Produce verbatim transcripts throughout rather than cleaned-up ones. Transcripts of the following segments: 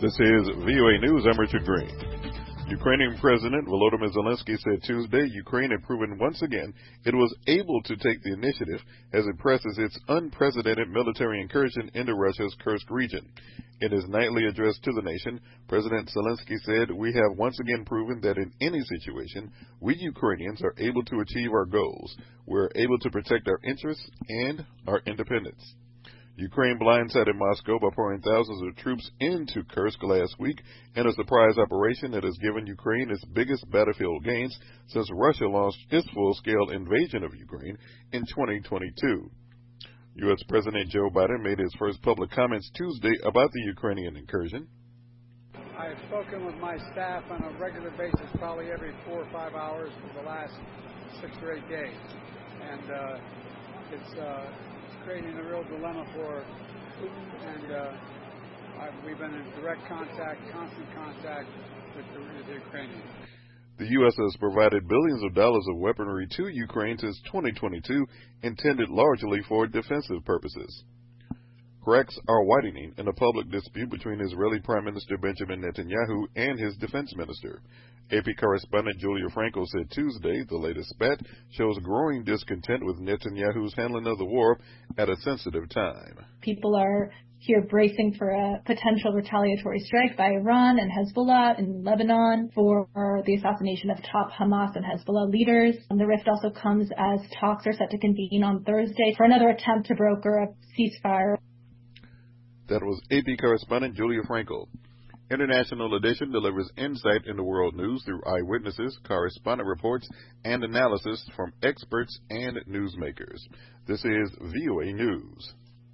This is V O A News. I'm Richard Green. Ukrainian President Volodymyr Zelensky said Tuesday Ukraine had proven once again it was able to take the initiative as it presses its unprecedented military incursion into Russia's Kursk region. In his nightly address to the nation, President Zelensky said, "We have once again proven that in any situation, we Ukrainians are able to achieve our goals. We're able to protect our interests and our independence." Ukraine blindsided Moscow by pouring thousands of troops into Kursk last week in a surprise operation that has given Ukraine its biggest battlefield gains since Russia launched its full-scale invasion of Ukraine in twenty twenty-two. U S President Joe Biden made his first public comments Tuesday about the Ukrainian incursion. I have spoken with my staff on a regular basis, probably every four or five hours for the last six or eight days. And uh, it's... Uh, creating a real dilemma for Putin, and uh, I've, we've been in direct contact, constant contact with the, with the Ukrainians. The U S has provided billions of dollars of weaponry to Ukraine since twenty twenty-two, intended largely for defensive purposes. Cracks are widening in a public dispute between Israeli Prime Minister Benjamin Netanyahu and his defense minister. A P correspondent Julia Franco said Tuesday the latest spat shows growing discontent with Netanyahu's handling of the war at a sensitive time. People are here bracing for a potential retaliatory strike by Iran and Hezbollah in Lebanon for the assassination of top Hamas and Hezbollah leaders. And the rift also comes as talks are set to convene on Thursday for another attempt to broker a ceasefire. That was A P correspondent Julia Franco. International Edition delivers insight into world news through eyewitnesses, correspondent reports, and analysis from experts and newsmakers. This is V O A News.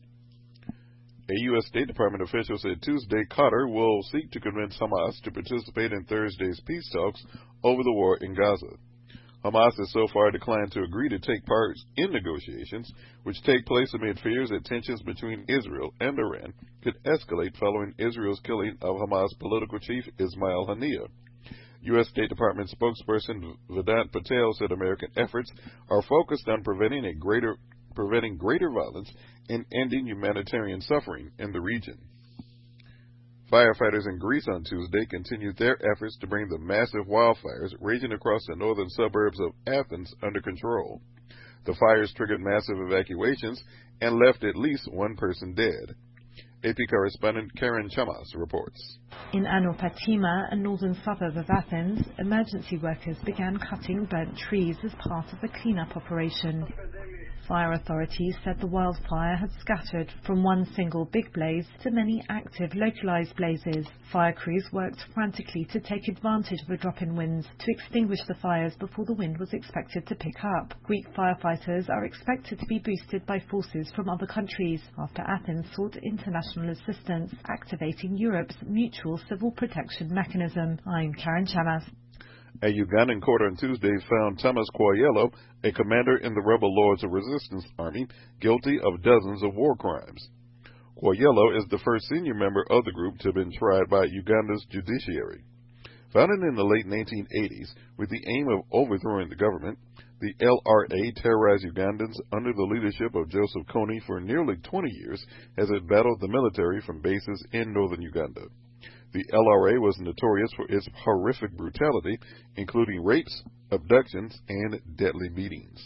A U S State Department official said Tuesday Qatar will seek to convince Hamas to participate in Thursday's peace talks over the war in Gaza. Hamas has so far declined to agree to take part in negotiations, which take place amid fears that tensions between Israel and Iran could escalate following Israel's killing of Hamas political chief Ismail Haniyeh. U S State Department spokesperson Vedant Patel said American efforts are focused on preventing a greater preventing greater violence and ending humanitarian suffering in the region. Firefighters in Greece on Tuesday continued their efforts to bring the massive wildfires raging across the northern suburbs of Athens under control. The fires triggered massive evacuations and left at least one person dead. A P correspondent Karen Chamas reports. In Anopatima, a northern suburb of Athens, emergency workers began cutting burnt trees as part of the cleanup operation. Fire authorities said the wildfire had scattered from one single big blaze to many active localized blazes. Fire crews worked frantically to take advantage of a drop in winds to extinguish the fires before the wind was expected to pick up. Greek firefighters are expected to be boosted by forces from other countries after Athens sought international assistance, activating Europe's mutual civil protection mechanism. I'm Karen Chamas. A Ugandan court on Tuesday found Thomas Kwoyelo, a commander in the rebel Lords of Resistance Army, guilty of dozens of war crimes. Kwoyelo is the first senior member of the group to have been tried by Uganda's judiciary. Founded in the late nineteen eighties with the aim of overthrowing the government, the L R A terrorized Ugandans under the leadership of Joseph Kony for nearly twenty years as it battled the military from bases in northern Uganda. The L R A was notorious for its horrific brutality, including rapes, abductions, and deadly beatings.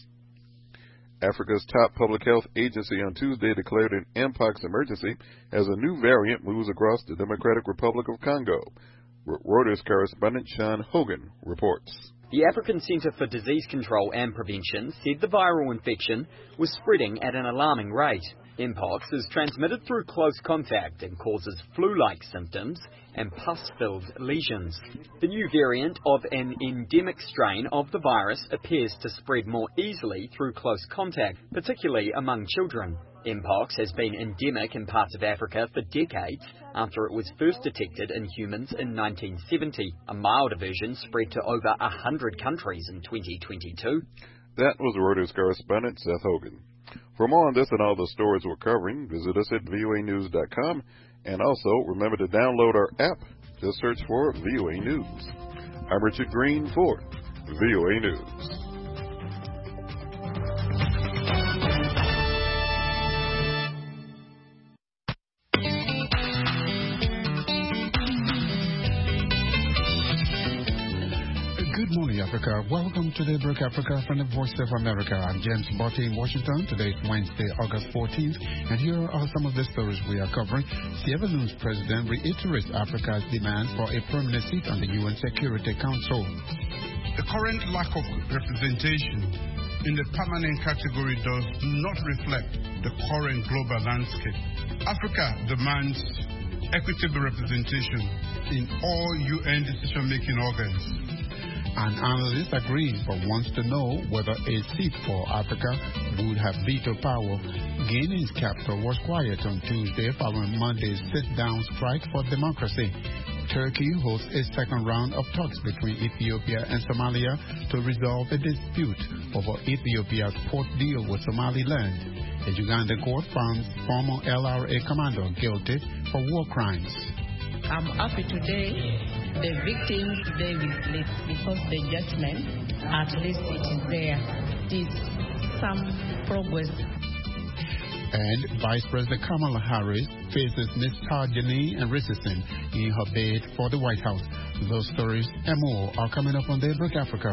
Africa's top public health agency on Tuesday declared an Mpox emergency as a new variant moves across the Democratic Republic of Congo. Reuters correspondent Sean Hogan reports. The African Centre for Disease Control and Prevention said the viral infection was spreading at an alarming rate. Mpox is transmitted through close contact and causes flu-like symptoms and pus-filled lesions. The new variant of an endemic strain of the virus appears to spread more easily through close contact, particularly among children. Mpox has been endemic in parts of Africa for decades after it was first detected in humans in nineteen seventy. A milder version spread to over one hundred countries in twenty twenty-two. That was Reuters correspondent Seth Hogan. For more on this and all the stories we're covering, visit us at V O A news dot com. And also, remember to download our app. Just search for V O A News. I'm Richard Green for V O A News. Africa. Welcome to Daybreak Africa from the Voice of America. I'm James Botte in Washington. Today is Wednesday, August fourteenth, and here are some of the stories we are covering. Sierra Leone's president reiterates Africa's demand for a permanent seat on the U N Security Council. The current lack of representation in the permanent category does not reflect the current global landscape. Africa demands equitable representation in all U N decision-making organs. An analyst agrees but wants to know whether a seat for Africa would have veto power. Guinea's capital was quiet on Tuesday following Monday's sit-down strike for democracy. Turkey hosts a second round of talks between Ethiopia and Somalia to resolve a dispute over Ethiopia's port deal with Somaliland. A Ugandan court found former L R A commander guilty for war crimes. I'm happy today. The victims today will sleep because the judgment, at least it is there. It is some progress. And Vice President Kamala Harris faces misogyny and racism in her bid for the White House. Those stories and more are coming up on Daybreak Africa.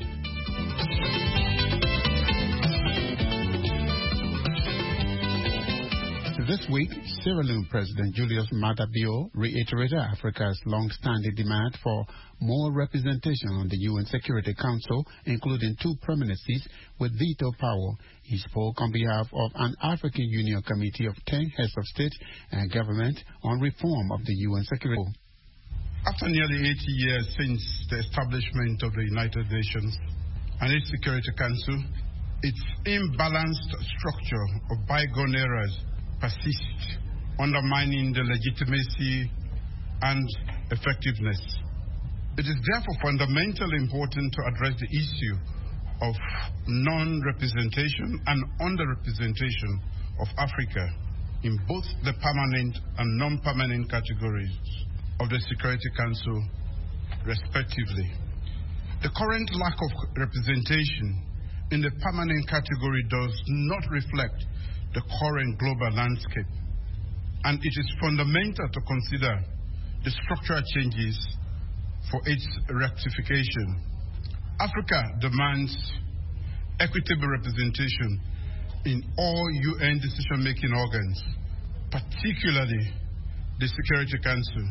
This week, Sierra Leone President Julius Maada Bio reiterated Africa's long-standing demand for more representation on the U N Security Council, including two permanent seats with veto power. He spoke on behalf of an African Union committee of ten heads of state and government on reform of the U N Security Council. After nearly eighty years since the establishment of the United Nations and its Security Council, its imbalanced structure of bygone eras persist, undermining the legitimacy and effectiveness. It is therefore fundamentally important to address the issue of non-representation and under-representation of Africa in both the permanent and non-permanent categories of the Security Council, respectively. The current lack of representation in the permanent category does not reflect the current global landscape, and it is fundamental to consider the structural changes for its rectification. Africa demands equitable representation in all U N decision-making organs, particularly the Security Council.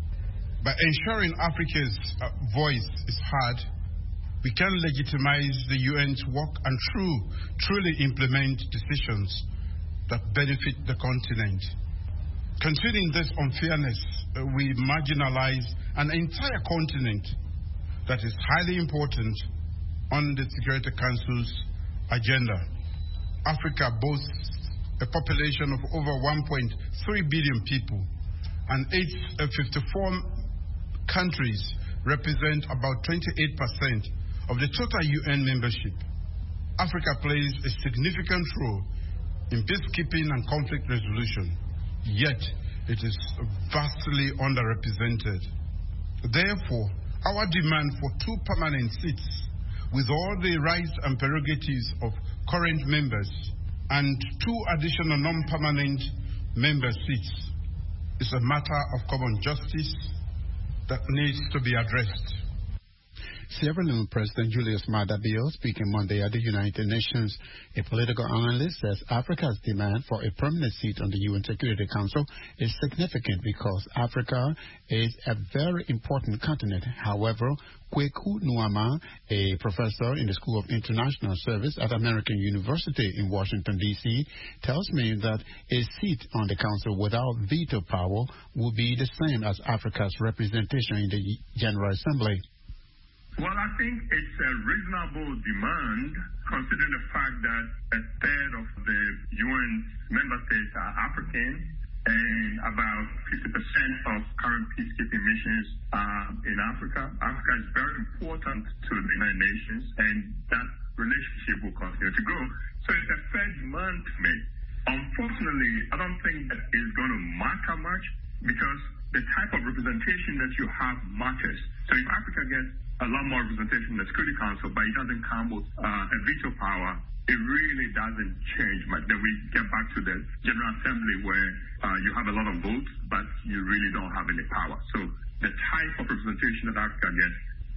By ensuring Africa's uh, voice is heard, we can legitimize the U N's work and true, truly implement decisions that benefit the continent. Considering this unfairness, uh, we marginalize an entire continent that is highly important on the Security Council's agenda. Africa boasts a population of over one point three billion people, and its uh, fifty-four countries represent about twenty-eight percent of the total U N membership. Africa plays a significant role in peacekeeping and conflict resolution, yet it is vastly underrepresented. Therefore, our demand for two permanent seats with all the rights and prerogatives of current members and two additional non-permanent member seats is a matter of common justice that needs to be addressed. Sierra Leone President Julius Maada Bio speaking Monday at the United Nations. A political analyst says Africa's demand for a permanent seat on the U N Security Council is significant because Africa is a very important continent. However, Kweku Nuama, a professor in the School of International Service at American University in Washington, D C, tells me that a seat on the council without veto power will be the same as Africa's representation in the General Assembly. Well, I think it's a reasonable demand, considering the fact that a third of the U N member states are African, and about fifty percent of current peacekeeping missions are in Africa. Africa is very important to the United Nations, and that relationship will continue to grow. So it's a fair demand to make. Unfortunately, I don't think that it's going to matter much, because the type of representation that you have matters. So if Africa gets a lot more representation in the Security Council, but it doesn't come with uh, a veto power, it really doesn't change much. Then we get back to the General Assembly where uh, you have a lot of votes, but you really don't have any power. So the type of representation that Africa gets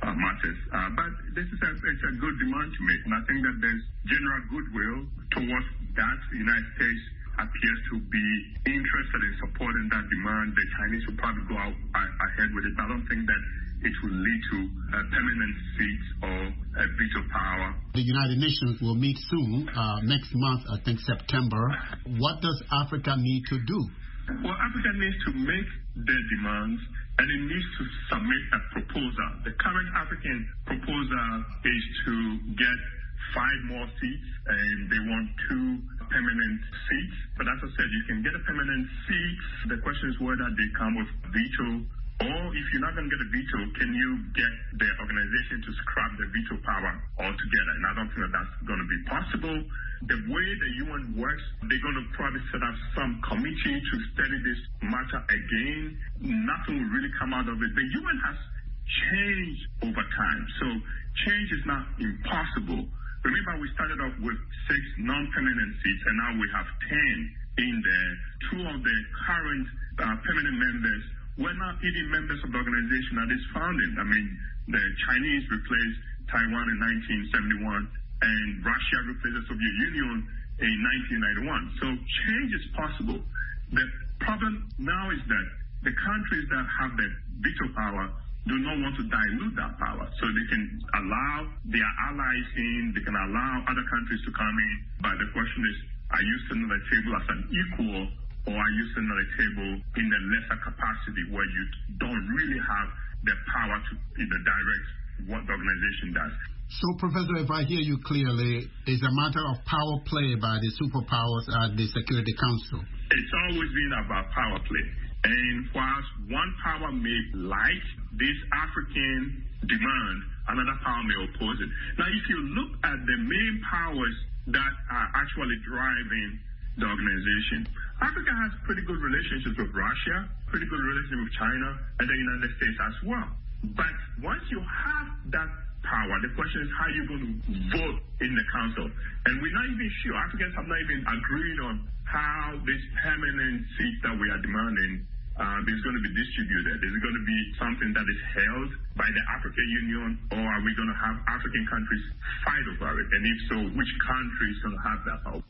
uh, matters. Uh, but this is a, it's a good demand to make, and I think that there's general goodwill towards that. The United States appears to be interested in supporting that demand. The Chinese will probably go out uh, ahead with it. I don't think that it will lead to uh, permanent seats or uh, veto power. The United Nations will meet soon, uh, next month, I think September. What does Africa need to do? Well, Africa needs to make their demands, and it needs to submit a proposal. The current African proposal is to get five more seats, and they want two permanent seats. But as I said, you can get a permanent seat. The question is whether they come with veto, or if you're not going to get a veto, can you get the organization to scrap the veto power altogether? And I don't think that that's going to be possible. The way the U N works, they're going to probably set up some committee to study this matter again. Nothing will really come out of it. The U N has changed over time, so change is not impossible. Remember, we started off with six non-permanent seats, and now we have ten in there. Two of the current uh, permanent members were not even members of the organization at its founding. I mean, the Chinese replaced Taiwan in nineteen seventy-one, and Russia replaced the Soviet Union in nineteen ninety-one. So change is possible. The problem now is that the countries that have the veto power do not want to dilute that power. So they can allow their allies in, they can allow other countries to come in. But the question is, are you sitting at the table as an equal, or are you sitting at the table in a lesser capacity where you don't really have the power to you know, direct what the organization does? So, Professor, if I hear you clearly, it's a matter of power play by the superpowers at the Security Council. It's always been about power play. And whilst one power may like this African demand, another power may oppose it. Now, if you look at the main powers that are actually driving the organization, Africa has pretty good relationships with Russia, pretty good relationship with China, and the United States as well. But once you have that power, the question is how you're going to vote in the council. And we're not even sure, Africans have not even agreed on how this permanent seat that we are demanding uh, is going to be distributed. Is it going to be something that is held by the African Union, or are we going to have African countries fight over it? And if so, which country is going to have that power?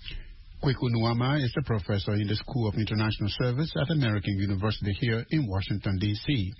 Kweku Nwauma is a professor in the School of International Service at American University here in Washington, D C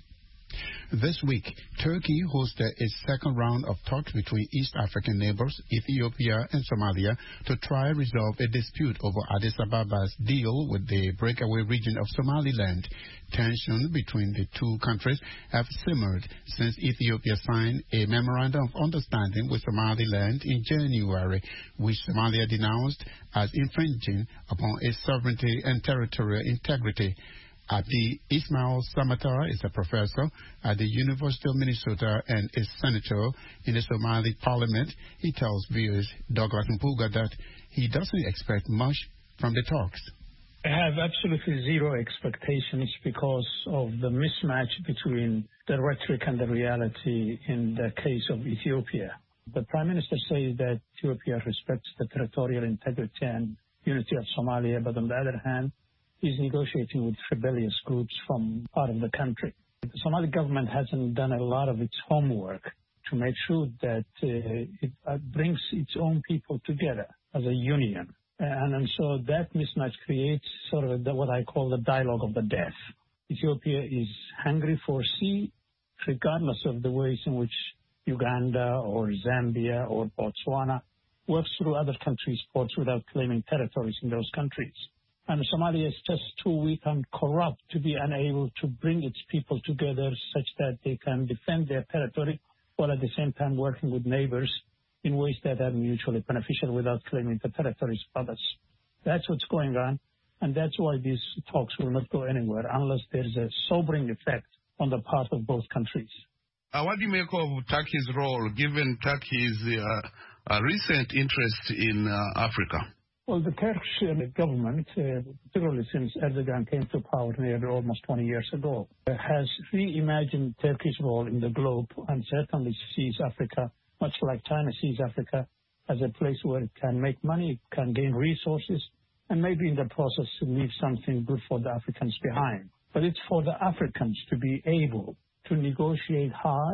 This week, Turkey hosted its second round of talks between East African neighbors, Ethiopia and Somalia, to try and resolve a dispute over Addis Ababa's deal with the breakaway region of Somaliland. Tension between the two countries have simmered since Ethiopia signed a memorandum of understanding with Somaliland in January, which Somalia denounced as infringing upon its sovereignty and territorial integrity. Abdi Ismail Samatar is a professor at the University of Minnesota and is senator in the Somali parliament. He tells viewers Douglas Mpuga that he doesn't expect much from the talks. I have absolutely zero expectations because of the mismatch between the rhetoric and the reality in the case of Ethiopia. The Prime Minister says that Ethiopia respects the territorial integrity and unity of Somalia, but on the other hand, is negotiating with rebellious groups from part of the country. The Somali government hasn't done a lot of its homework to make sure that uh, it uh, brings its own people together as a union. And, and so that mismatch creates sort of the, what I call the dialogue of the deaf. Ethiopia is hungry for sea, regardless of the ways in which Uganda or Zambia or Botswana works through other countries' ports without claiming territories in those countries. And Somalia is just too weak and corrupt to be unable to bring its people together such that they can defend their territory while at the same time working with neighbors in ways that are mutually beneficial without claiming the territories of others. That's what's going on, and that's why these talks will not go anywhere unless there's a sobering effect on the part of both countries. Uh, what do you make of Turkey's role, given Turkey's uh, uh, recent interest in uh, Africa? Well, the Turkish uh, government, uh, particularly since Erdogan came to power nearly almost twenty years ago, uh, has reimagined Turkey's role in the globe and certainly sees Africa, much like China sees Africa, as a place where it can make money, can gain resources, and maybe in the process leave something good for the Africans behind. But it's for the Africans to be able to negotiate hard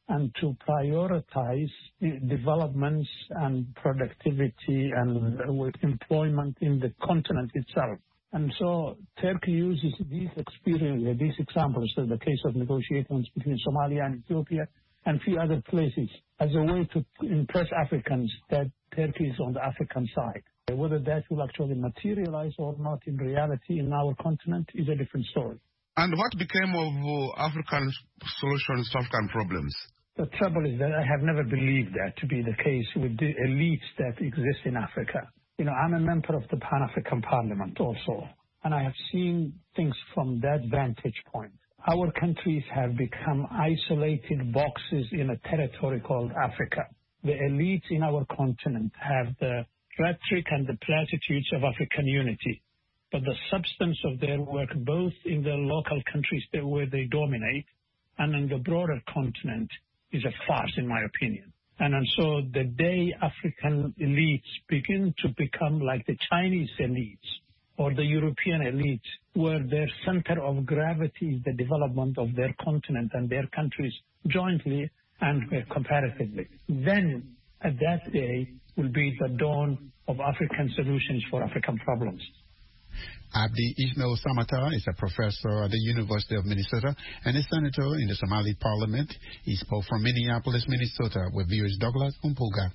and to prioritize developments and productivity and with employment in the continent itself. And so Turkey uses these experiences, these examples, so the case of negotiations between Somalia and Ethiopia and a few other places, as a way to impress Africans that Turkey is on the African side. Whether that will actually materialize or not in reality in our continent is a different story. And what became of uh, African solutions to African problems? The trouble is that I have never believed that to be the case with the elites that exist in Africa. You know, I'm a member of the Pan-African Parliament also, and I have seen things from that vantage point. Our countries have become isolated boxes in a territory called Africa. The elites in our continent have the rhetoric and the platitudes of African unity, but the substance of their work, both in the local countries where they dominate and in the broader continent, is a farce, in my opinion. And, and so the day African elites begin to become like the Chinese elites or the European elites, where their center of gravity is the development of their continent and their countries jointly and comparatively, then at that day will be the dawn of African solutions for African problems. Abdi Ismail Samata is a professor at the University of Minnesota and a senator in the Somali Parliament. He spoke from Minneapolis, Minnesota, with viewers Douglas Umpuga.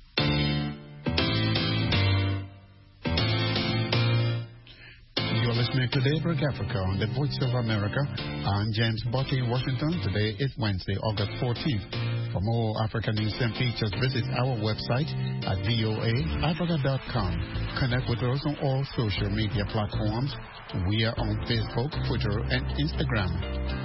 You're listening to Daybreak Africa on the Voice of America. I'm James Bucky in Washington. Today is Wednesday, August fourteenth. For more African news and features, visit our website at voa africa dot com. Connect with us on all social media platforms. We are on Facebook, Twitter, and Instagram.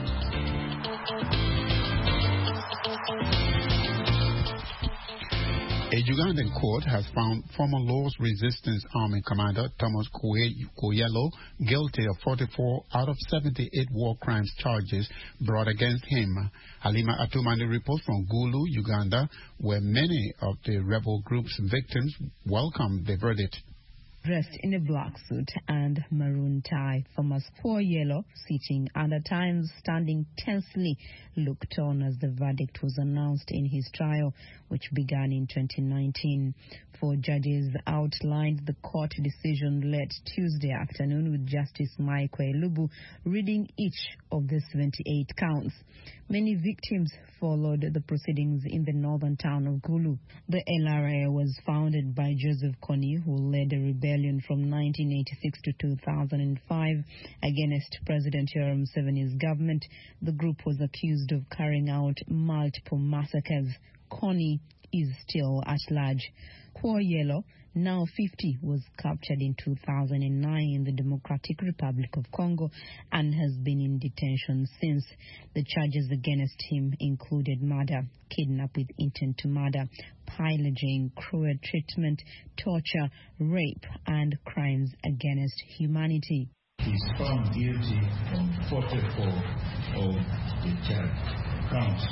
A Ugandan court has found former Lord's Resistance Army commander Thomas Kwoyelo guilty of forty-four out of seventy-eight war crimes charges brought against him. Halima Atumani reports from Gulu, Uganda, where many of the rebel group's victims welcomed the verdict. Dressed in a black suit and maroon tie, Thomas Kwoyelo, sitting and at times standing tensely, looked on as the verdict was announced in his trial, which began in twenty nineteen. Four judges outlined the court decision late Tuesday afternoon, with Justice Mike Elubu reading each of the seventy-eight counts. Many victims followed the proceedings in the northern town of Gulu. The L R A was founded by Joseph Kony, who led a rebellion from nineteen eighty-six to two thousand five against President Yoweri Museveni's government. The group was accused of carrying out multiple massacres. Kony is still at large. Kwoyelo, now fifty, was captured in two thousand nine in the Democratic Republic of Congo and has been in detention since. The charges against him included murder, kidnap with intent to murder, pillaging, cruel treatment, torture, rape, and crimes against humanity. He's found guilty on forty-four of the charge counts.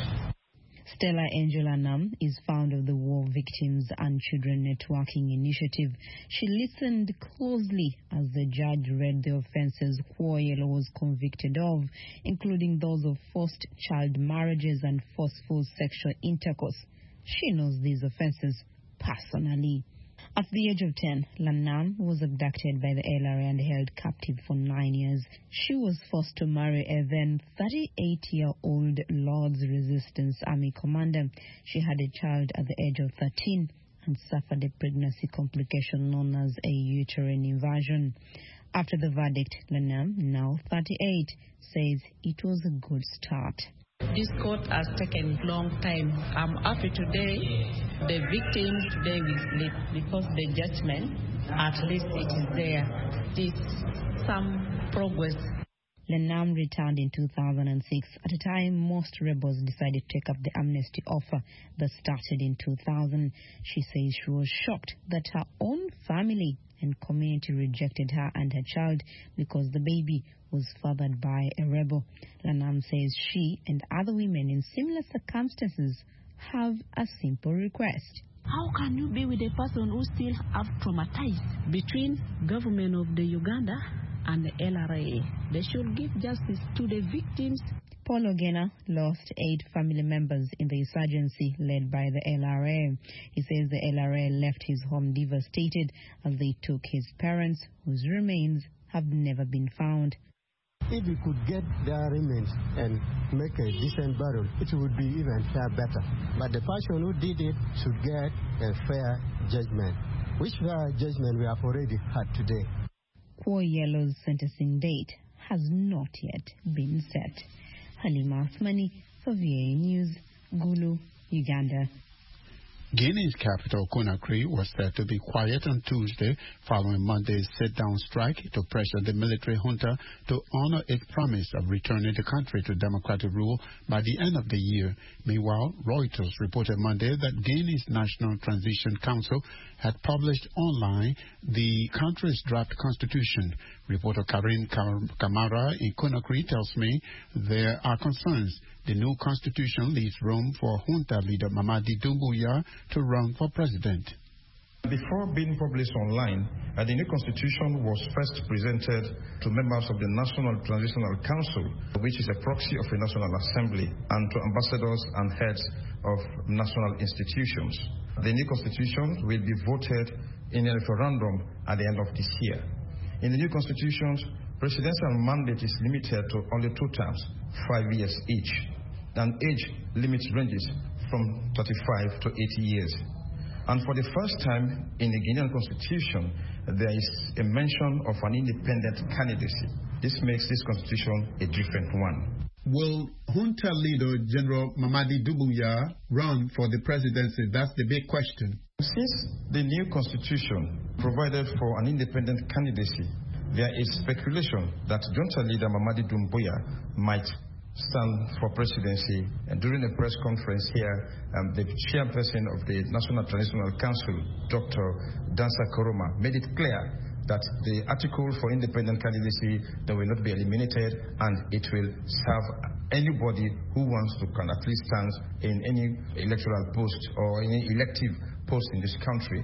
Stella Angela Nam is founder of the War Victims and Children Networking Initiative. She listened closely as the judge read the offenses Kwoyelo was convicted of, including those of forced child marriages and forceful sexual intercourse. She knows these offenses personally. At the age of ten, Lanam was abducted by the L R A and held captive for nine years. She was forced to marry a then thirty-eight-year-old Lord's Resistance Army commander. She had a child at the age of thirteen and suffered a pregnancy complication known as a uterine inversion. After the verdict, Lanam, now thirty-eight, says it was a good start. This court has taken a long time. I'm happy today. The victims today will sleep because the judgment, at least it is there. There's some progress. Lanam returned in two thousand six, at a time most rebels decided to take up the amnesty offer that started in two thousand. She says she was shocked that her own family and community rejected her and her child because the baby was fathered by a rebel. Lanam says she and other women in similar circumstances have a simple request. How can you be with a person who still have traumatized? Between government of the Uganda and the L R A, they should give justice to the victims. Paul Ogena lost eight family members in the insurgency led by the L R A. He says the L R A left his home devastated as they took his parents, whose remains have never been found. If we could get their remains and make a decent burial, it would be even far better. But the person who did it should get a fair judgment, which fair judgment we have already had today. Kwoyelo's sentencing date has not yet been set. Halima Asmani for V A News, Gulu, Uganda. Guinea's capital, Conakry, was said to be quiet on Tuesday following Monday's sit-down strike to pressure the military junta to honor its promise of returning the country to democratic rule by the end of the year. Meanwhile, Reuters reported Monday that Guinea's National Transition Council had published online the country's draft constitution. Reporter Karim Kamara in Conakry tells me there are concerns. The new constitution leaves room for junta leader Mamadi Doumbouya to run for president. Before being published online, uh, the new constitution was first presented to members of the National Transitional Council, which is a proxy of the National Assembly, and to ambassadors and heads of national institutions. The new constitution will be voted in a referendum at the end of this year. In the new constitution, presidential mandate is limited to only two terms, five years each, and age limit ranges from thirty-five to eighty years. And for the first time in the Guinean constitution, there is a mention of an independent candidacy. This makes this constitution a different one. Will junta leader General Mamadi Doumbouya run for the presidency? That's the big question. Since the new constitution provided for an independent candidacy, there is speculation that junta leader Mamadi Doumbouya might stand for presidency. And during a press conference here, um, the chairperson of the National Transitional Council, Doctor Dansa Koroma, made it clear that the article for independent candidacy that will not be eliminated, and it will serve anybody who wants to can at least stand in any electoral post or any elective post in this country.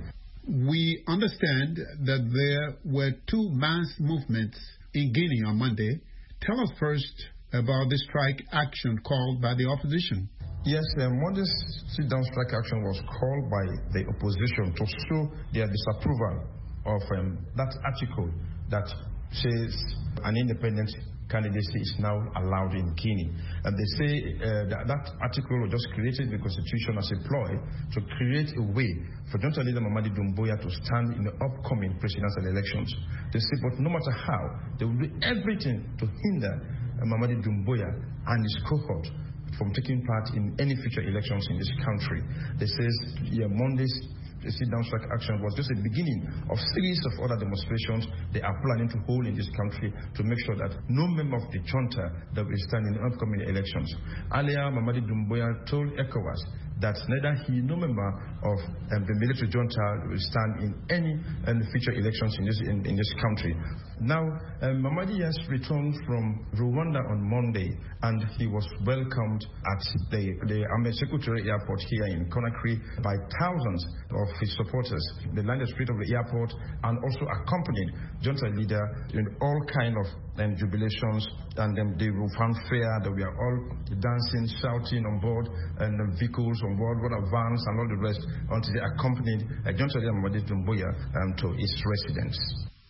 We understand that there were two mass movements in Guinea on Monday. Tell us first about the strike action called by the opposition. Yes, um, Monday's sit-down strike action was called by the opposition to show their disapproval of um, that article that says an independent candidacy is now allowed in Guinea. And they say uh, that that article was just created in the constitution as a ploy to create a way for junta leader Mamadi Doumbouya to stand in the upcoming presidential elections. They say, but no matter how, they will do everything to hinder uh, Mamadi Doumbouya and his cohort from taking part in any future elections in this country. They say yeah, Monday's the sit-down strike action was just the beginning of a series of other demonstrations they are planning to hold in this country to make sure that no member of the junta that will stand in the upcoming elections. Earlier, Mamadi Doumbouya told ECOWAS that neither he nor member of um, the military junta will stand in any um, future elections in this in, in this country. Now, um, Mamadi has returned from Rwanda on Monday, and he was welcomed at the, the Ahmed Secretary Airport here in Conakry by thousands of his supporters. They lined the street of the airport and also accompanied junta leader in all kind of um, jubilations, and um, they were fanfare. That we are all dancing, shouting on board, and um, vehicles on board, what vans and all the rest, until they accompanied uh, junta leader Mamadi Doumbouya um, to his residence.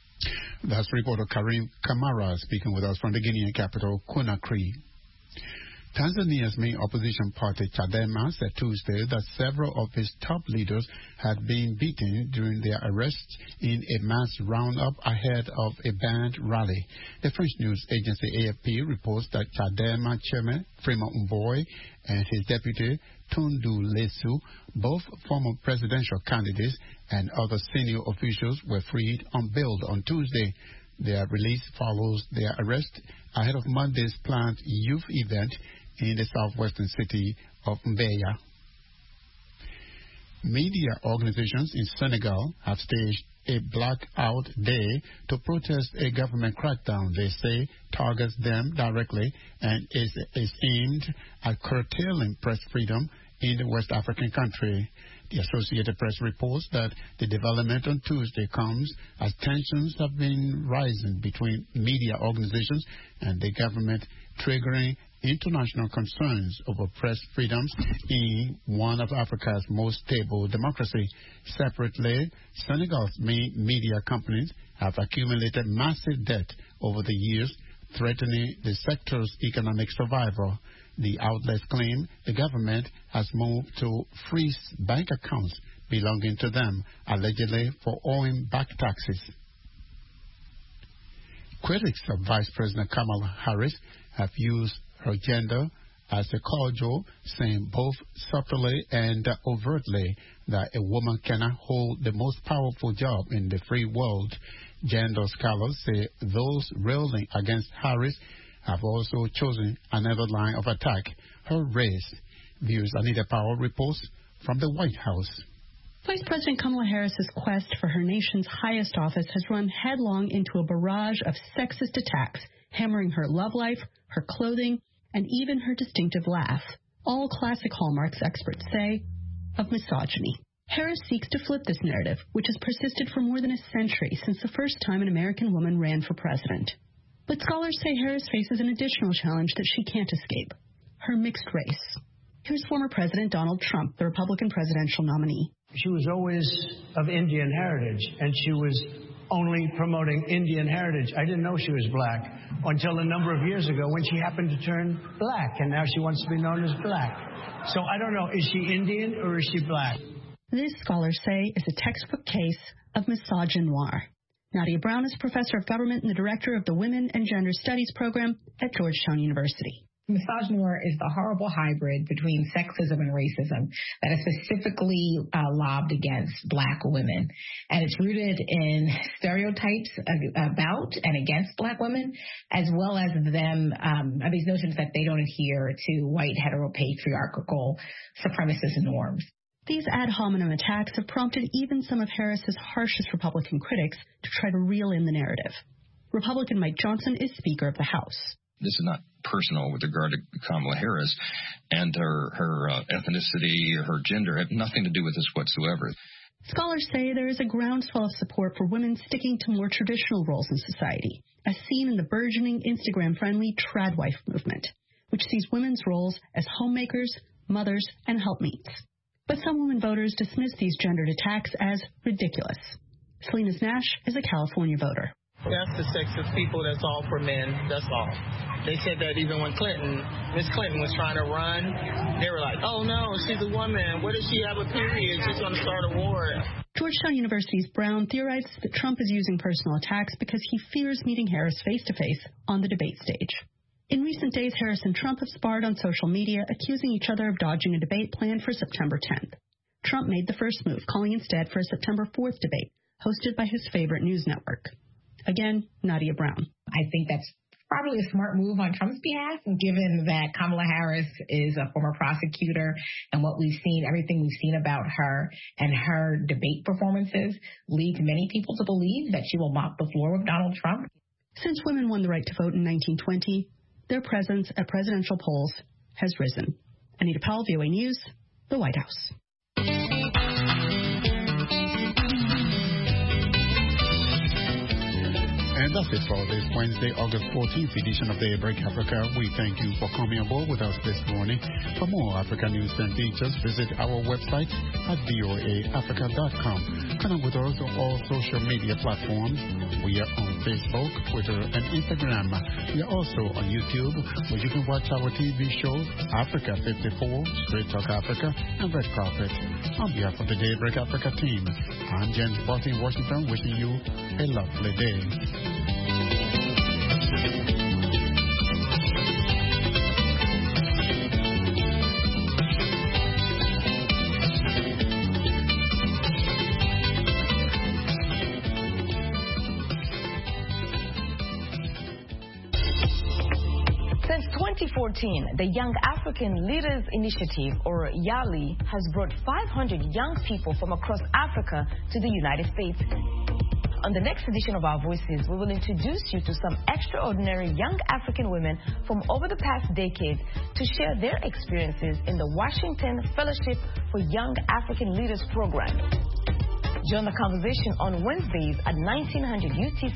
That's reporter Karim Kamara speaking with us from the Guinean capital, Conakry. Tanzania's main opposition party, Chadema, said Tuesday that several of its top leaders had been beaten during their arrests in a mass roundup ahead of a banned rally. The French news agency A F P reports that Chadema chairman Freeman Mbowe and his deputy Tundu Lissu, both former presidential candidates, and other senior officials were freed on bail on Tuesday. Their release follows their arrest ahead of Monday's planned youth event in the southwestern city of Mbeya. Media organizations in Senegal have staged a blackout day to protest a government crackdown they say targets them directly and is, is aimed at curtailing press freedom in the West African country. The Associated Press reports that the development on Tuesday comes as tensions have been rising between media organizations and the government, triggering international concerns over press freedoms in one of Africa's most stable democracies. Separately, Senegal's main media companies have accumulated massive debt over the years, threatening the sector's economic survival. The outlets claim the government has moved to freeze bank accounts belonging to them, allegedly for owing back taxes. Critics of Vice President Kamala Harris have used her gender as a cudgel, saying both subtly and overtly that a woman cannot hold the most powerful job in the free world. Gender scholars say those railing against Harris have also chosen another line of attack, her race. Views Anita Powell reports from the White House. Vice President Kamala Harris's quest for her nation's highest office has run headlong into a barrage of sexist attacks, hammering her love life, her clothing, and even her distinctive laugh. All classic hallmarks, experts say, of misogyny. Harris seeks to flip this narrative, which has persisted for more than a century since the first time an American woman ran for president. But scholars say Harris faces an additional challenge that she can't escape: her mixed race. Here's former President Donald Trump, the Republican presidential nominee. She was always of Indian heritage, and she was only promoting Indian heritage. I didn't know she was black until a number of years ago when she happened to turn black, and now she wants to be known as black. So I don't know, is she Indian or is she black? This, scholars say, is a textbook case of misogynoir. Nadia Brown is professor of government and the director of the Women and Gender Studies program at Georgetown University. Misogynoir is the horrible hybrid between sexism and racism that is specifically uh, lobbed against black women. And it's rooted in stereotypes about and against black women, as well as them, um, these notions that they don't adhere to white heteropatriarchal supremacist norms. These ad hominem attacks have prompted even some of Harris's harshest Republican critics to try to reel in the narrative. Republican Mike Johnson is Speaker of the House. This is not personal with regard to Kamala Harris, and her, her uh, ethnicity or her gender had nothing to do with this whatsoever. Scholars say there is a groundswell of support for women sticking to more traditional roles in society, as seen in the burgeoning Instagram-friendly tradwife movement, which sees women's roles as homemakers, mothers, and helpmeets. But some women voters dismiss these gendered attacks as ridiculous. Salinas Nash is a California voter. That's the sexist people that's all for men, that's all. They said that even when Clinton, Miss Clinton was trying to run, they were like, oh no, she's a woman. What if she have a period? She's going to start a war. Georgetown University's Brown theorizes that Trump is using personal attacks because he fears meeting Harris face-to-face on the debate stage. In recent days, Harris and Trump have sparred on social media, accusing each other of dodging a debate planned for September tenth. Trump made the first move, calling instead for a September fourth debate, hosted by his favorite news network. Again, Nadia Brown. I think that's probably a smart move on Trump's behalf, given that Kamala Harris is a former prosecutor, and what we've seen, everything we've seen about her and her debate performances leads many people to believe that she will mop the floor with Donald Trump. Since women won the right to vote in nineteen twenty, their presence at presidential polls has risen. Anita Powell, V O A News, the White House. And that's it for this Wednesday, August fourteenth edition of Daybreak Africa. We thank you for coming aboard with us this morning. For more Africa news and features, visit our website at V O A Africa dot com. Connect with us on all social media platforms. We are on Facebook, Twitter, and Instagram. We are also on YouTube, where you can watch our T V shows, Africa fifty-four, Straight Talk Africa, and Red Carpet. On behalf of the Daybreak Africa team, I'm James Barton in Washington, wishing you a lovely day. Since twenty fourteen, the Young African Leaders Initiative, or YALI, has brought five hundred young people from across Africa to the United States. On the next edition of Our Voices, we will introduce you to some extraordinary young African women from over the past decade to share their experiences in the Washington Fellowship for Young African Leaders program. Join the conversation on Wednesdays at nineteen hundred U T C.